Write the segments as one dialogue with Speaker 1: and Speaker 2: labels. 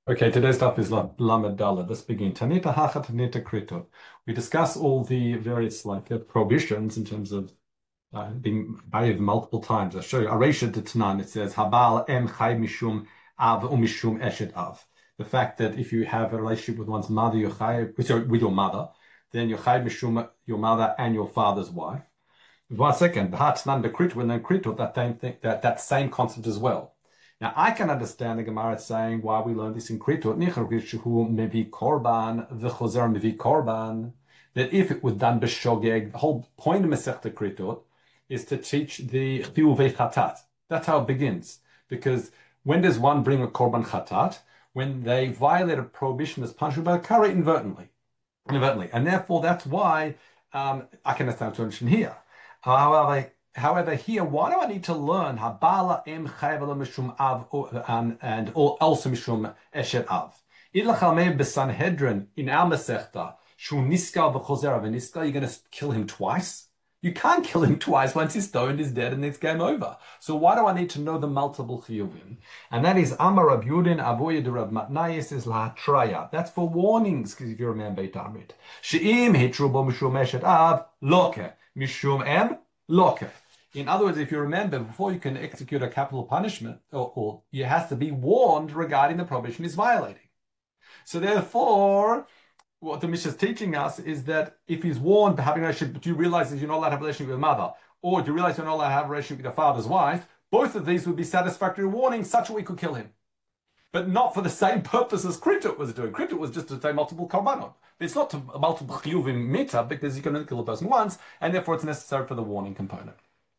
Speaker 1: Okay, today's stuff is Lamed Daled. Let's begin. Tanita Hacha Tanita Krito. We discuss all the various prohibitions in terms of being married multiple times. I show you. Aresha de Tanan. It says Habal em chai mishum av umishum eshet av. The fact that if you have a relationship with one's mother, you're chai, sorry, with your mother, then you're chai mishum your mother and your father's wife. 1 second. B'Hatanan bekrito, when then krito, that same thing, that same concept as well. Now, I can understand the Gemara saying why we learn this in Kritot, mevi korban, v'chozer mevi korban, that if it was done b'shogeg, the whole point of Masechta Kritot is to teach the chiyuvei chatat. That's how it begins. Because when does one bring a korban chatat? When they violate a prohibition that's punishable by a kara inadvertently. And therefore, that's why I can understand what's mentioned here. However, here, why do I need to learn Habala em chayvela mishum av and also mishum eshet av? Idlachalmei b'Sanhedrin in our Masechta shu niskal v'chozer v'niskal. You're going to kill him twice. You can't kill him twice. Once he's stoned, he's dead, and it's game over. So why do I need to know the multiple chiyuvim? And that is Amar Rab Yudin Avoya de Rab Matnayis is lahatraya. That's for warnings, because if you remember Beit Amrit. She'im hitru bo mishum eshet av loke mishum em loke. In other words, if you remember, before you can execute a capital punishment, or you have to be warned regarding the prohibition is violating. So therefore, what the Mishnah is teaching us is that if he's warned to having a relationship, but you realize that you're not allowed to have a relationship with your mother, or do you realize you're not allowed to have a relationship with your father's wife, both of these would be satisfactory warnings such that we could kill him. But not for the same purpose as Kritot was doing. Kritot was just to say multiple korbanot. It's not to multiple chiyuvim mita, because you can only kill a person once, and therefore it's necessary for the warning component.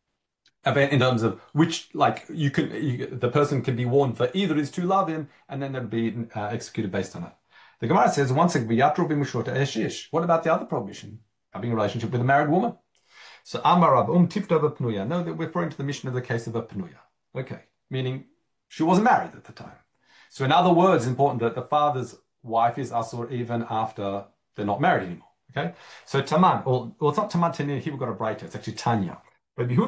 Speaker 1: In terms of which, the person can be warned for either his two lavim, and then they'll be executed based on it. The Gemara says, once again, what about the other prohibition? Having a relationship with a married woman. So, Amar Rab tifta v'pnuya. No, they're referring to the mission of the case of a pnuya. Okay, meaning she wasn't married at the time. So, in other words, it's important that the father's wife is asur even after they're not married anymore. Okay, so Taman, or it's not Taman Tanya, here we've got a brighter, it's actually Tanya. So if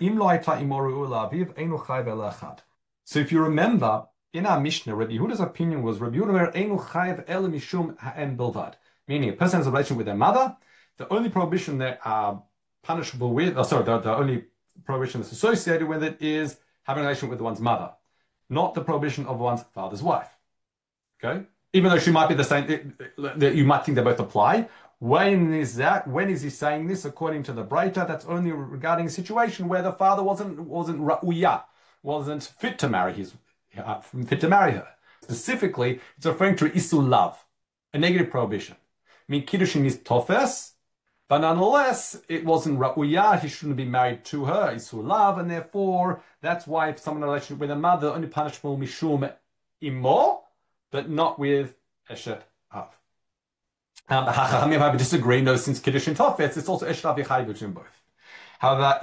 Speaker 1: you remember, in our Mishnah, Rabbi Yehuda's opinion was Rabbi Yehuda einu chayev el mishum ha'em bilvad, meaning a person has a relation with their mother. The only prohibition they are punishable with, the only prohibition that's associated with it is having a relation with one's mother, not the prohibition of one's father's wife. Okay, even though she might be the same, you might think they both apply. When is that? When is he saying this? According to the Breita, that's only regarding a situation where the father wasn't ra'uya, wasn't fit to marry her. Specifically, it's referring to isul lav, a negative prohibition. I mean, kiddushin is tofes, but nonetheless, it wasn't ra'uya. He shouldn't be married to her, isul lav, and therefore, that's why if someone in a relationship with a mother, only punishable mishum imo, but not with eshet av. The Chachamim have disagreed. No, since Kiddushin Tofetz, it's also Eshet Av Yechai between both. However,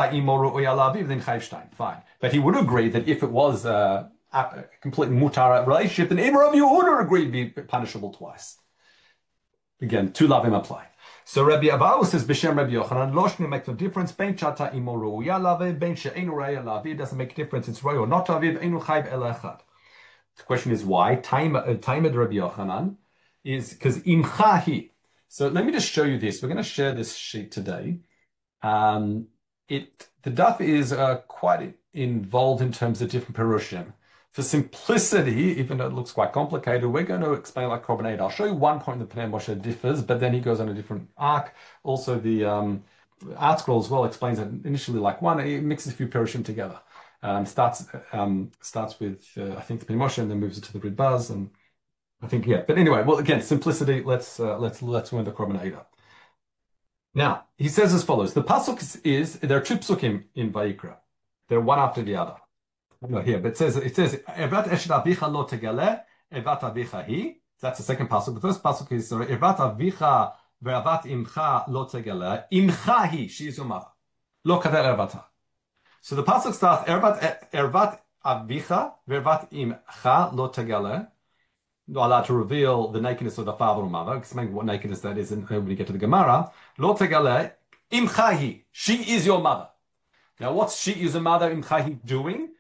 Speaker 1: then Chayv fine. But he would agree that if it was a complete mutar relationship, then even Rabbi Yehuda agreed to be punishable twice. Again, two lavim apply. So Rabbi Abahu says, B'Shem Rabbi Yochanan, Loshni makes no difference. Ben chata imo ru'uya laviv, ben she'enu raya laviv. Doesn't make a difference. It's roy or not aviv. Enu chayv el echad. The question is why? Time Rabbi Yochanan is because imchahi. So let me just show you this. We're going to share this sheet today. The daf is quite involved in terms of different perushim. For simplicity, even though it looks quite complicated, we're going to explain like Korban Eid. I'll show you one point in the Pnei Moshe differs, but then he goes on a different arc. Also, the Art Scroll as well explains it initially like one. It mixes a few perushim together. Starts with I think the Pnei Moshe and then moves it to the Ridbaz and I think, yeah. But anyway, well, again, simplicity, let's learn the Korban Eid. Now, he says as follows. The pasuk there are two psukim in Vayikra. They're one after the other. No, here, but it says, Evat eshet avicha lo tegale, evat avicha hi. That's the second pasuk. The first pasuk is, Evat avicha ve'avat imcha lo tegale, imcha hi, she is your mother. Lo kader ervata. So the pasuk starts, Ervat avicha ve'avat imcha lo tegale, not allowed to reveal the nakedness of the father or mother. Explain what nakedness that is when you get to the Gemara. Lo tegale imchahi. She is your mother. Now, what's she is a mother imchahi doing?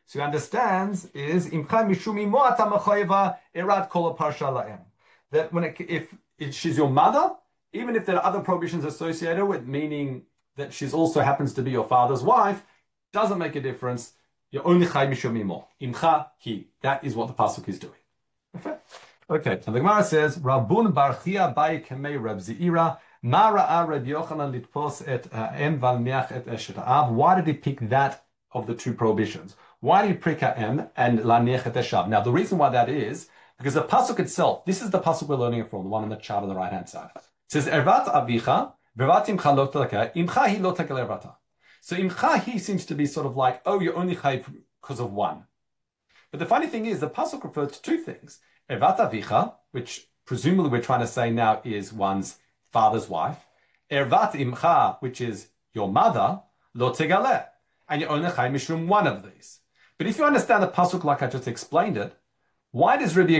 Speaker 1: So he understands is imcha mishum imo ata mechoyeva erat kol parsha laem. That if she's your mother, even if there are other prohibitions associated with, meaning that she's also happens to be your father's wife, doesn't make a difference. You're only chay mishum imo. Imcha hi. That is what the pasuk is doing. Okay. So the Gemara says, Rabun bar Chia bai kemei Reb Zeira. Ma ra'a Reb Yochanan litpos et em valmeach et eshet av. Why did he pick that of the two prohibitions? Why did he pick em and laneach et eshav? Now, the reason why that is because the pasuk itself. This is the pasuk we're learning it from, the one on the chart on the right hand side. It says, Ervat avicha, vervat imcha lo teleka, imcha hi lo tekel ervata. So imcha hi seems to be sort of like, oh, you're only chayv because of one. But the funny thing is, the pasuk refers to two things. Ervat avicha, which presumably we're trying to say now is one's father's wife. Ervat imcha, which is your mother, lo tegaleh. And you're only chayv mishum one of these. But if you understand the pasuk like I just explained it, why does Rabbi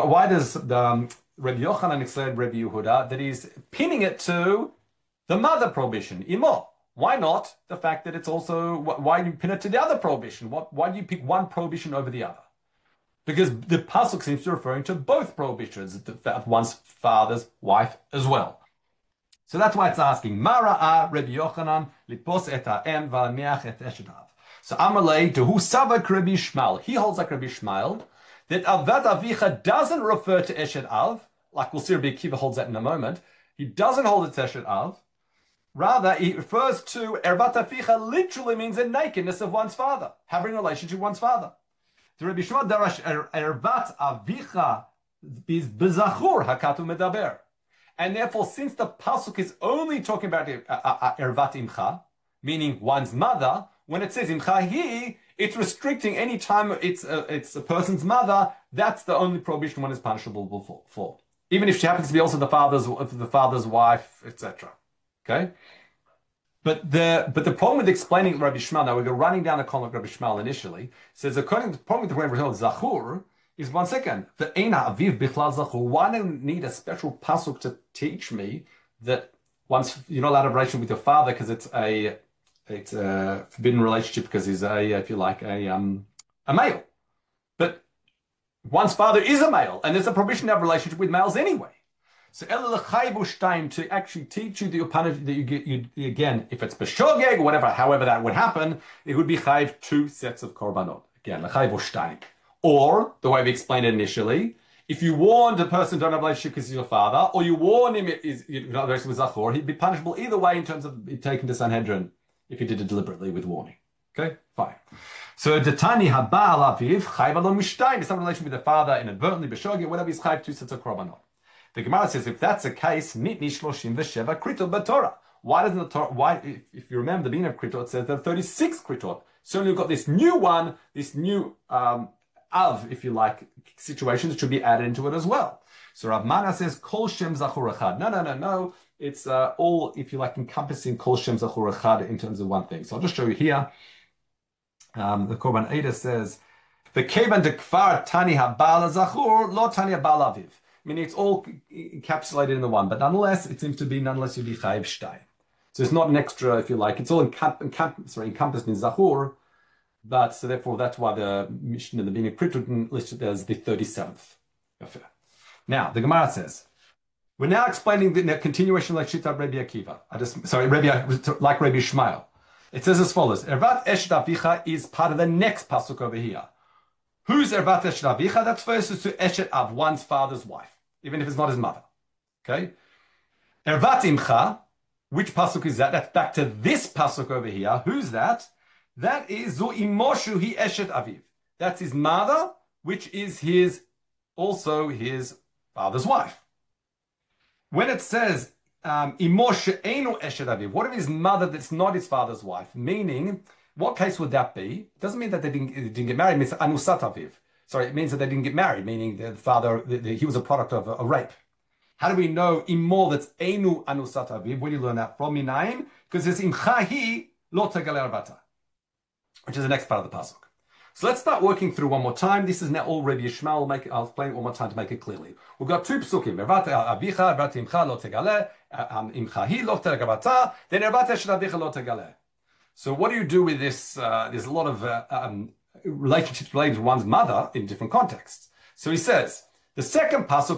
Speaker 1: Yochanan explain Rabbi Yehuda that he's pinning it to the mother prohibition, imo? Why not the fact that it's also, why do you pin it to the other prohibition? Why do you pick one prohibition over the other? Because the pasuk seems to be referring to both prohibitions, one's father's wife as well. So that's why it's asking, Mara'a Rabbi Yochanan lipos et ha'em v'almeach et eshet av. So Amalei to who savak Rabbi Shmuel. He holds like Rabbi Shmuel that Avat Avicha doesn't refer to Eshet Av, like we'll see Rabbi Akiva holds that in a moment. He doesn't hold it to Eshet Av. Rather, he refers to Ervat Avicha literally means the nakedness of one's father, having a relationship with one's father. The Rabbi Shmuel darash Ervat Avicha is bezachur hakatu medaber. And therefore, since the pasuk is only talking about Ervat Imcha, meaning one's mother, when it says Imcha hi, it's restricting any time it's a person's mother. That's the only prohibition one is punishable for, even if she happens to be also the father's wife, etc. Okay, but the problem with explaining Rabbi Shmuel, now we're running down the column of Rabbi Shmuel initially, says according to the problem with Rabbi Shmuel Zachur is 1 second. The Eina Aviv Bichlal Zachur. Why do you need a special pasuk to teach me that once you're not allowed to have a relationship with your father because it's a forbidden relationship because he's if you like, a male. But one's father is a male, and there's a prohibition to have a relationship with males anyway. So to actually teach you that you're punished, that you get again, if it's b'shogeg or whatever, however that would happen, it would be chayv 2 sets of korbanot. Again, l'chayv shtayim. Or the way we explained it initially, if you warned a person don't have a relationship because he's your father, or you warn him you're not relationship with Zachor, he'd be punishable either way in terms of being taken to Sanhedrin if he did it deliberately with warning. Okay, fine. So Detani Habal Aviv Chayv Alon Mishtayim is some relation with the father inadvertently b'shogeg, whatever is chayv 2 sets of korbanot. The Gemara says if that's the case, Nitni Shloshim V'Sheva Kritot B'Torah. Why doesn't the Torah? Why, if you remember the beginning of Kritot, it says there are 36 Kritot. So you've got this new one, this new av, if you like, situation that should be added into it as well. So Rav Mana says Kol Shem Zachur Echad. No. It's all, if you like, encompassing Kol Shem Zachur Echad in terms of one thing. So I'll just show you here. The Korban Eidah says, "V'kevan dekfar tani habal zachur lo tani habal aviv." Meaning it's all encapsulated in the one, but nonetheless, it seems to be nonetheless you'd be chayiv shtayim. So it's not an extra, if you like. It's all encompassed in zachur, but so therefore that's why the Mishnah in the beginning of Kritot listed as the 37th. Now the Gemara says. We're now explaining the continuation like Shita Rabbi Akiva. Like Rabbi Shmuel. It says as follows: Ervat Eshet Avicha is part of the next pasuk over here. Who's Ervat Eshet Avicha? That's versus to Eshet Av, one's father's wife, even if it's not his mother. Okay. Ervat Imcha, which pasuk is that? That's back to this pasuk over here. Who's that? That is Zu Imoshu Hi Eshet Aviv. That's his mother, which is also his father's wife. When it says Imo she'enu eshet aviv, what if his mother that's not his father's wife? Meaning, what case would that be? It doesn't mean that they didn't get married. It means anusat aviv. Sorry, it means that they didn't get married. Meaning the father, he was a product of a rape. How do we know imo that's enu anusat aviv? Where do you learn that from? Minaim, because it's imchahi lo tegaler bata, which is the next part of the pasuk. So let's start working through one more time. This is now all Rabbi Yishmael. I'll explain it one more time to make it clearly. We've got 2 psukim. Ervat avicha, ervat imcha lo tegaleh, imcha hi lo tegabata, then ervat eshet avicha lo tegaleh. So what do you do with this? There's a lot of relationships related to one's mother in different contexts. So he says, the second pasuk,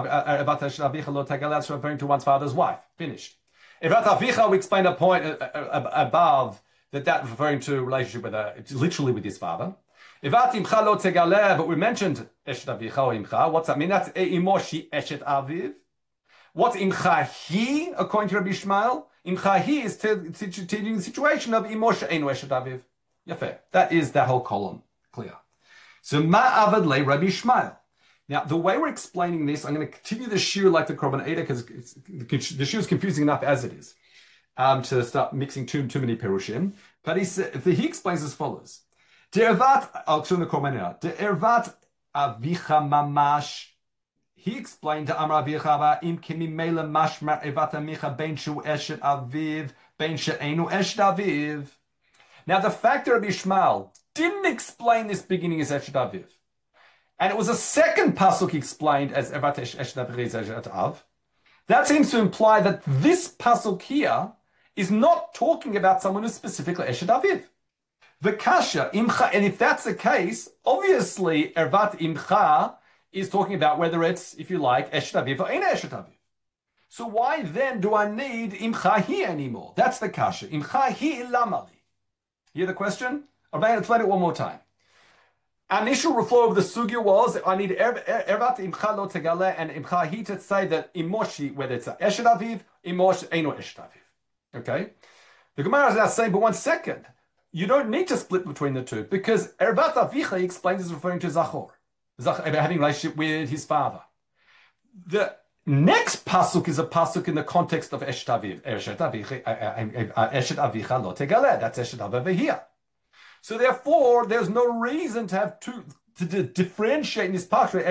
Speaker 1: is referring to one's father's wife. Finished. Evat avicha, we explained a point above that referring to relationship with literally with his father. Evat imcha lo tegaleh, but we mentioned eshet avicha or imcha. What's that mean? That's imoshi eshet aviv. What's imcha he, according to Rabbi Ishmael? Imcha he is teaching the situation of imosh einu eshet aviv. Yafeh. That is that whole column. Clear. So ma'avad le Rabbi Ishmael. Now, the way we're explaining this, I'm going to continue the shiur like the Korban Eder because the shiur is confusing enough as it is to start mixing too many perushim. But he explains as follows. I'll show the Korban Eder. De'ervat avicha mamash. He explained to Amar avicha im kimimela mashmar evat amicha ben shu eshet aviv ben she'enu eshet aviv. Now, the fact that Rabbi Ishmael didn't explain this beginning as eshet aviv, and it was a second pasuk explained as Evat Eshet Aviv Av. That seems to imply that this pasuk here is not talking about someone who's specifically Eshet Aviv. V'kasha imcha, and if that's the case, obviously Ervat imcha is talking about whether it's, if you like, Eshet Aviv or ain't Eshet Aviv. So why then do I need imcha hi anymore? That's the kasha. Imcha hi lamali. Hear the question? I'm going to explain it one more time. Our initial flow of the sugya was I need ervat imcha lo tegale and imcha hi to say that imoshi, whether it's eshet aviv, imosh eino eshet aviv. Okay? The Gemara is now saying, but one second, you don't need to split between the two because ervat avicha, he explains, is referring to Zachor, having a relationship with his father. The next pasuk is a pasuk in the context of eshet aviv, eshet avicha lo tegale. That's eshet aviv over here. So therefore, there's no reason to have to differentiate in this parsha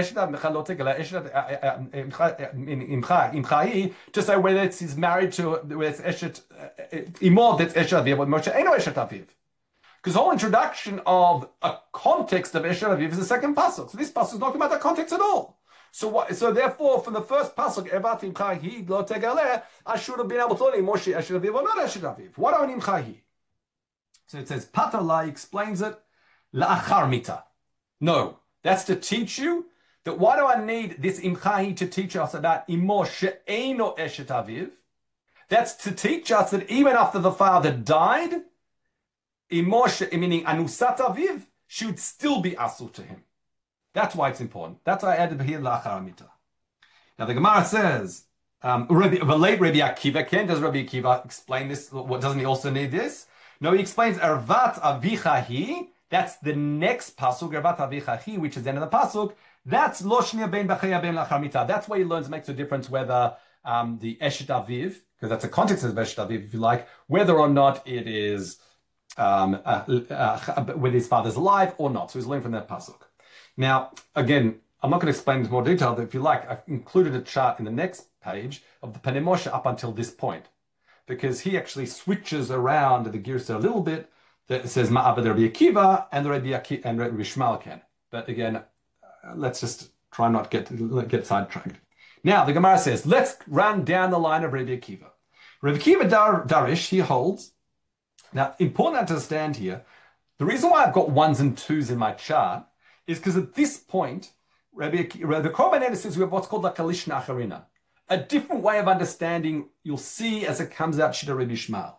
Speaker 1: to say whether it's married to whether it's eshet imod that's eshet aviv or Moshe eno eshet aviv. Because the whole introduction of a context of eshet aviv is the second pasuk. So this pasuk is not about the context at all. So therefore, from the first pasuk evat imcha hi lo tegaleh, I should have been able to learn Moshe eshet aviv or not eshet aviv. What are imcha hi? So it says, Patalai explains it, la'achar mita. No, that's to teach you that why do I need this imchahi to teach us about imo she'eino eshet aviv? That's to teach us that even after the father died, imo meaning anusat aviv, she would still be asul to him. That's why it's important. That's why I added here la'achar mita. Now the Gemara says, the late Rabbi Akiva, does Rabbi Akiva explain this? Doesn't he also need this? No, he explains Ervat Avicha Hi. That's the next pasuk, Ervat Avicha Hi, which is the end of the pasuk. That's Lo Shnia Ben B'Chaya Ben Lachamita. That's where he learns makes a difference whether the Eshet Aviv, because that's the context of Eshet Aviv, if you like, whether or not it is whether his father's alive or not. So he's learning from that pasuk. Now, again, I'm not going to explain this in more detail, but if you like, I've included a chart in the next page of the Panei Moshe up until this point, because he actually switches around the gears a little bit. That says Ma'abed Rabbi Akiva and the Rabbi Ishmael can. But again, let's just try not get sidetracked. Now the Gemara says, let's run down the line of Rabbi Akiva. Rabbi Akiva Darish, he holds. Now, important to understand here, the reason why I've got ones and twos in my chart is because at this point, the Korban Eder says we have what's called like a Lishna Acharina. A different way of understanding, you'll see as it comes out, Shita Rabbi Ishmael.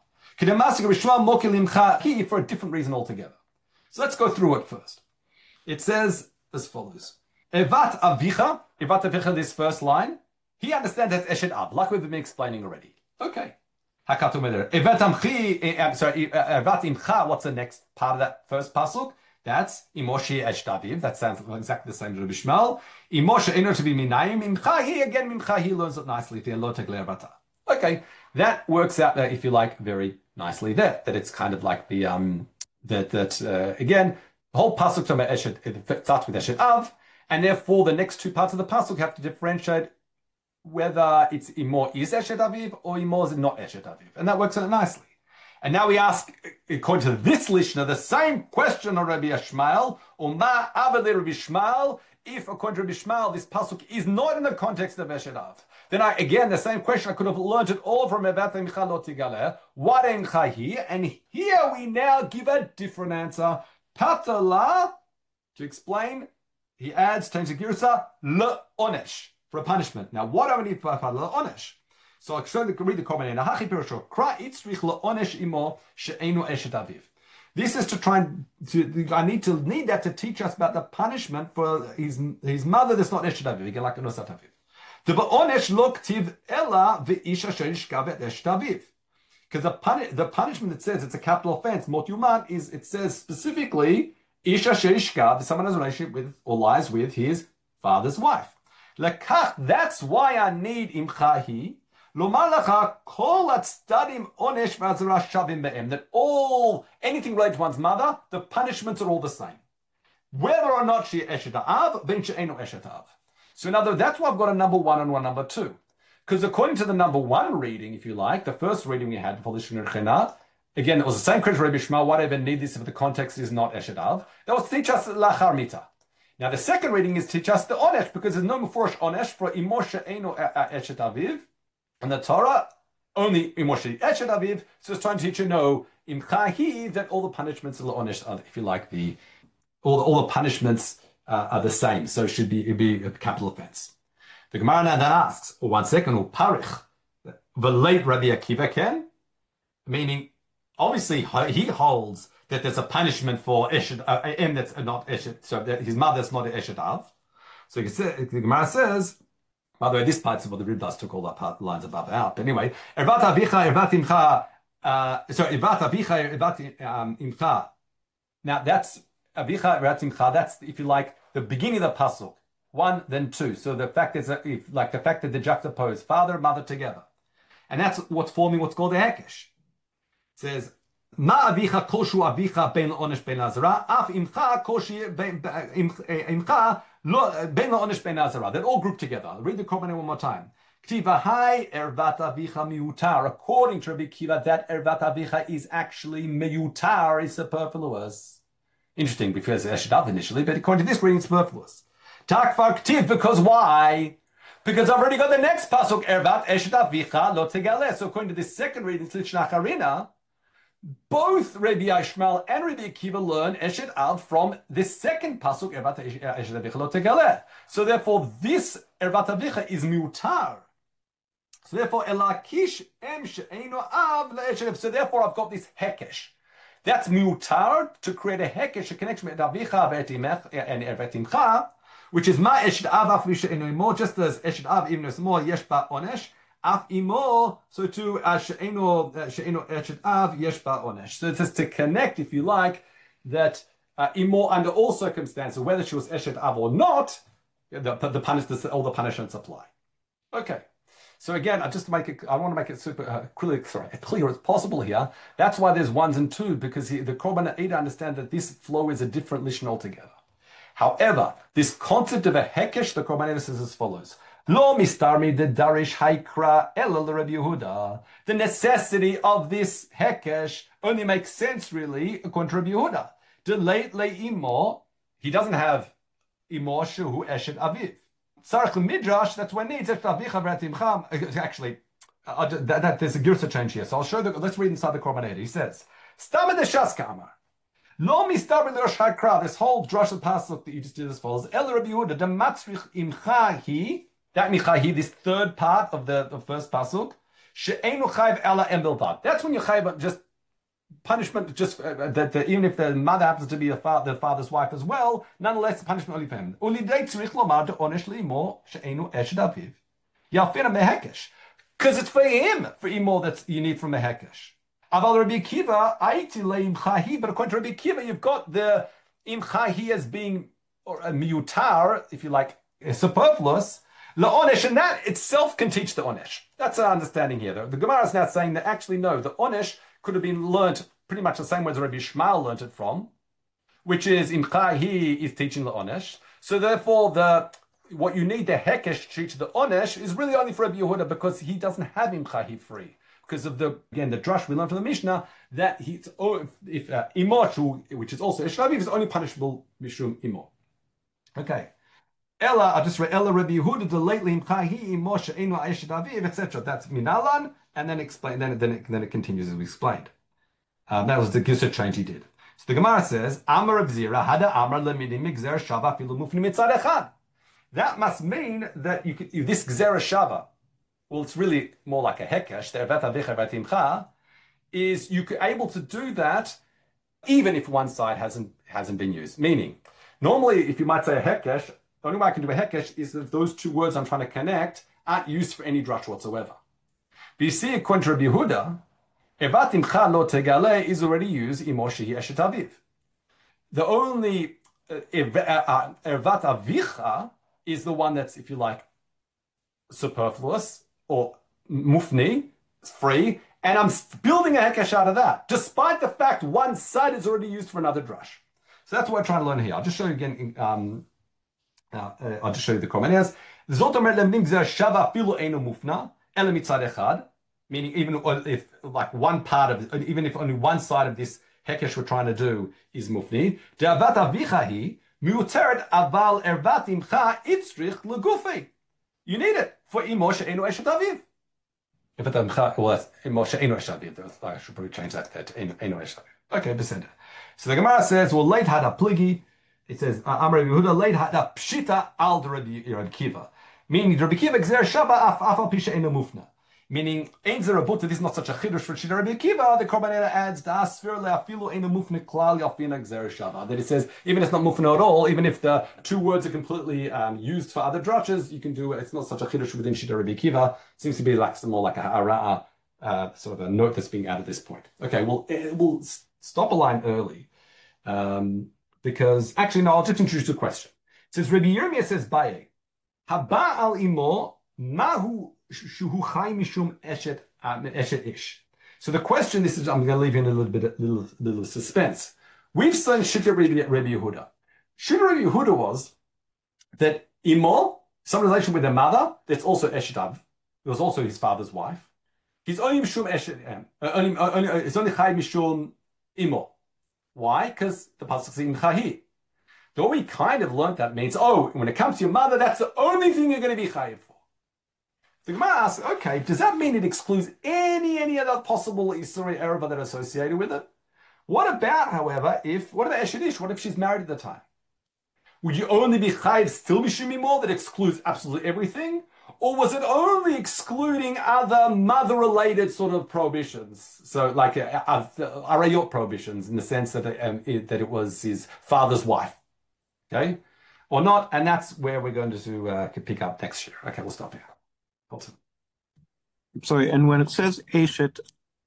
Speaker 1: For a different reason altogether. So let's go through it first. It says as follows. Evat Avicha, this first line, he understands that Eshet Av, like we've been explaining already. Okay. Evat Imcha, what's the next part of that first pasuk? That's Imoshi Eshet Aviv. That sounds exactly the same as Rabbi Ishmael. Imoshe Eno to be Minayim. Imcha, again, Imcha, he learns it nicely. Okay, that works out, if you like, very nicely there. That it's kind of like the, again, the whole pasuk talking about Eshet, it starts with Eshet Av, and therefore the next two parts of the pasuk have to differentiate whether it's Imo is Eshet Aviv or Imo is not Eshet Aviv. And that works out nicely. And now we ask, according to this Lishna, the same question of Rabbi Ishmael, Uma Avali Rabbi Ishmael, if according to Rabbi Ishmael, this pasuk is not in the context of Eshet Av. Then again, the same question, I could have learned it all from Evat Imcha Lo Tigaleh. What Imcha here? And here we now give a different answer. Tatala, to explain, he adds, change the girsa, le'onesh, for a punishment. Now, what do we need for le'onesh? So I'll show you, read the comment in. Hachi pirusho, kra itzrich le'onesh imo she'enu eshet aviv. This is to try and, I need that to teach us about the punishment for his mother that's not eshet aviv, again, like a nosat aviv. The ba'onesh lo ktiv ela ve'isha she'ishka ve'eshet aviv. Because the punishment that says it's a capital offense, mot yuman, is it says specifically isha sheishka, someone has a relationship with or lies with his father's wife. Lekach, that's why I need imchahi. Lomar lacha kol atzadim onesh v'azara shavim be'em. That anything related to one's mother, the punishments are all the same, whether or not she eshet av, ben she'enu eshet av. So in other words, that's why I've got a number one and one number two. Because according to the number one reading, if you like, the first reading we had for the Shiner Chena, again, it was the same question for Rabbi Shmuel. Why do I even need this if the context is not Eshet Av? That was to teach us Lachar Mita. Now, the second reading is to teach us the Onesh, because there's no Mefurish Onesh for Imoshe Eino Eshet Aviv. And the Torah, only Imoshe Eshet Aviv. So it's trying to teach you, no, Imchahi, that all the punishments of the Onesh are, if you like, all the punishments are the same. So it'd be a capital offense. The Gemara now then asks, one second, parich, the late Rabbi Akiva ken, meaning obviously he holds that there's a punishment for Eshet M that's not Eshet, so that his mother's not Eshet Av. So the Gemara says, by the way, this part's what the Ribdas took all that lines above out. But anyway, Ervat Avicha, Ervat Imcha, Ervat Avicha, Ervat Imcha. Now that's Avicha, Ervat Imcha. That's, if you like, the beginning of the pasuk. One, then two. So the fact is that the fact that they juxtapose father and mother together. And that's what's forming what's called a hekesh. It says, Ma avicha koshu avicha ben onesh ben azara, af imcha koshi imcha ben onesh ben azara. They're all grouped together. I'll read the comment one more time. Ktiva hai ervat avicha miutar. According to Rabbi Kiva, that ervat avicha is actually miutar, is superfluous. Interesting, because it's Eshet Av initially, but according to this reading, it's superfluous. Takvar ktiv, because why? Because I've already got the next pasuk, Ervat Eshet Avicha Lo Tegale. So according to this second reading, Tzitch Nacharina, both Rabbi Yishmael and Rabbi Akiva learn Eshet Av from this second pasuk, Ervat Eshet Avicha Lo Tegale. So therefore, this Ervat Avicha is mutar. So therefore, Elakish Em She'eino Av LeEshet. So therefore, I've got this hekesh. That's mutar to create a hekesh, a connection between Avicha and Ervat Imcha, which is ma eshet av af she'enu imo, just as eshet av even is more yesh ba onesh af imo, so too as she'enu eshet av yesh ba onesh. So it says to connect, if you like, that imo under all circumstances, whether she was eshet av or not, all the punishments apply. Okay. So again, I want to make it super clear as possible here. That's why there's ones and two, because the Korban Eidah understand that this flow is a different lishon altogether. However, this concept of a hekesh, the Korban Eidah says as follows: Lo mistarmi de darish haikra elul Rabbi Yehuda. The necessity of this hekesh only makes sense, really, according to Rabbi Yehuda. De leit le imo, he doesn't have imo shehu eshet aviv. Sarach midrash, that's when needs eshet avicha v'ratimcha. Actually, there's a girsa change here, so I'll show let's read inside the Korban Eidah. He says, Stama de shaska amar. Lo mistabel l'rosh hakra. This whole drush of pasuk that you just did as follows. El Rabbi Yehuda de matzrich imchahi. That michahi, this third part of the first pasuk. She'enu chayv ela em bilvad. That's when you chayv just punishment. Just that even if the mother happens to be the father's wife as well, nonetheless the punishment only for him. Ulidei tzrich lomar de onesh leimo she'enu eshet aviv. Yafina mehekesh. Because it's for him, for imo that you need from mehekesh. Aval Rabbi Akiva, aiti leimchahi, but according to Rabbi Akiva, you've got the imchahi as being a miutar, if you like, superfluous. La'onesh, and that itself can teach the onesh. That's our understanding here. The Gemara is now saying that actually no, the onesh could have been learnt pretty much the same way as Rabbi Shmuel learnt it from, which is imchahi is teaching the onesh. So therefore, what you need the hekesh to teach the onesh is really only for Rabbi Yehuda, because he doesn't have imchahi free. Because of the drush we learned from the Mishnah that if imo, which is also eshet aviv, is only punishable mishum imo. Okay. Ella, I just read Ella Rabbi Yehuda de lately imchahi imo she'enu eshet aviv, etc. That's minalan, and then explain. Then it continues as we explained. That was the Gisser change he did. So the Gemara says, Amar Reb Zira, Hada Amar lemidim gzer shava filu mufni mitzad echad. That must mean that this gzera shava, well, it's really more like a hekesh, the evet avicha vatimcha, is you could able to do that even if one side hasn't been used. Meaning, normally, if you might say a hekesh, the only way I can do a hekesh is if those two words I'm trying to connect aren't used for any drush whatsoever. But you see, according to Rabbi Yehuda, evet imcha lo tegale is already used imo shehi eshet aviv. The only ervat avicha is the one that's, if you like, superfluous or mufni, free, and I'm building a hekesh out of that, despite the fact one side is already used for another drush. So that's what we're trying to learn here. I'll just show you again. I'll just show you the comment. It says, meaning even if like one part of, even if only one side of this hekesh we're trying to do is mufni, you need it for imo she'enu eshet aviv. If it's well, imo she'enu eshet aviv. I should probably change that to enu eshet aviv. Okay, beseder. So the Gemara says, well, late had a pligi. It says, Amar Rabbi Yehuda late had a pshita al Rabbi Kiva. Meaning, Rabbi Kiva gzer shaba af al pisha enu mufna. Meaning, Ein Zerabuta, this is not such a chiddush for Shita Rabbi Akiva. The Korbanera adds Da'asfir le'afilu enu mufne klal yafina gzer shava. That it says, even if it's not mufne at all, even if the two words are completely used for other drushes, you can do it. It's not such a chiddush within Shita Rabbi Akiva. It seems to be like more like a ha'ara, sort of a note that's being added at this point. Okay, we'll stop a line early. Because, actually, no, I'll just introduce a question. It says, Rabbi Yirmiyah says, Baye, haba al imo mahu shuhu chai mishum eshet ish. So the question, this is, I'm going to leave you in a little suspense. We've seen Shita Rabbi Yehuda. Shita Rabbi Yehuda was that imo, some relation with their mother, that's also eshet av. It was also his father's wife. He's only mishum eshet it's only chai mishum imo. Why? Because the pasuk says imchahi. The way we kind of learned that means, when it comes to your mother, that's the only thing you're going to be chayiv for. The Gemara asks, okay, does that mean it excludes any other possible Isuri Ereva that are associated with it? What about, however, what about Eshet Ish? What if she's married at the time? Would you only be chayiv still b'shumi more that excludes absolutely everything? Or was it only excluding other mother-related sort of prohibitions? So like arayot prohibitions in the sense that it was his father's wife. Okay? Or not, and that's where we're going to pick up next year. Okay, we'll stop here. Awesome.
Speaker 2: Sorry, and when it says Eshet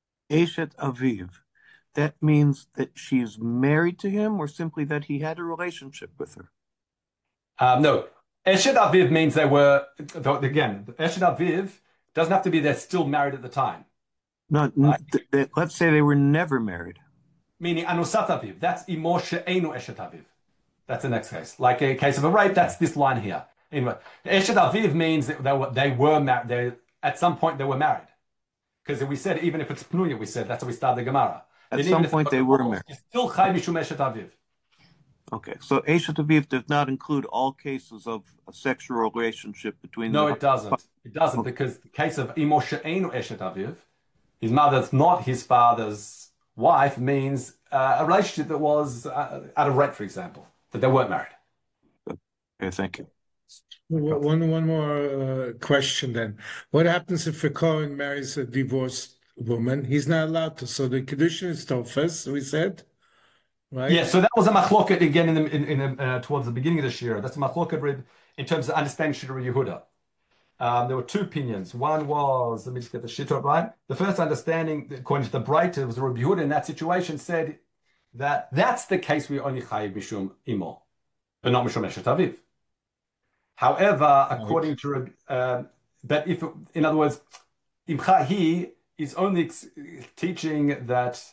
Speaker 2: Aviv, that means that she's married to him or simply that he had a relationship with her?
Speaker 1: No. Eshet Aviv means they were, again, Eshet Aviv doesn't have to be they're still married at the time.
Speaker 2: No, right? Let's say they were never married.
Speaker 1: Meaning Anusat Aviv. That's Imo She'enu Eshet Aviv. That's the next case. Like a case of a rape, that's this line here. Anyway, Eshet Aviv means that they were married. At some point, they were married. Because we said, even if it's Pnuya, we said, that's how we start the Gemara.
Speaker 2: At some point, they were married.
Speaker 1: It's still Chai Mishum Eshet Aviv.
Speaker 2: Okay, so Eshet Aviv does not include all cases of a sexual relationship between
Speaker 1: them. No, it doesn't. It doesn't, because the case of Imo She'enu Eshet Aviv, his mother's not his father's wife, means a relationship that was out of rape, for example, that they weren't married.
Speaker 2: Okay, thank you.
Speaker 3: One more question then. What happens if a Kohen marries a divorced woman? He's not allowed to. So the condition is tofes, we said, right?
Speaker 1: Yeah. So that was a machloket again in towards the beginning of this year. That's a machloket in terms of understanding Shita Yehuda. There were two opinions. One was, let me just get the Shita right. The first understanding, according to the Breita, was Rabbi Yehuda in that situation said that that's the case we only chayiv mishum imo, but not mishum eshet aviv. However, according to but if, in other words, Imchahi is only teaching that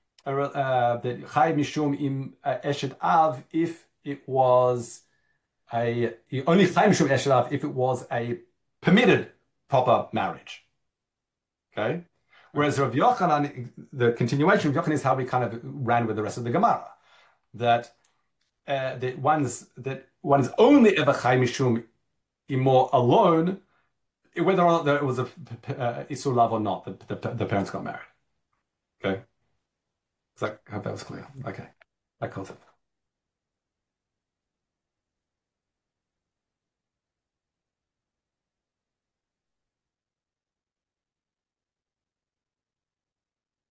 Speaker 1: Chai Mishum im Eshet Av if it was only Chai Mishum Eshet Av if it was a permitted proper marriage. Okay, whereas Rav Yochanan, the continuation of Yochanan is how we kind of ran with the rest of the Gemara, that one's only ever Chai Mishum Imo alone, whether or not it was a Isur Lav or not, the parents got married. Okay? I hope that was clear. Okay. Like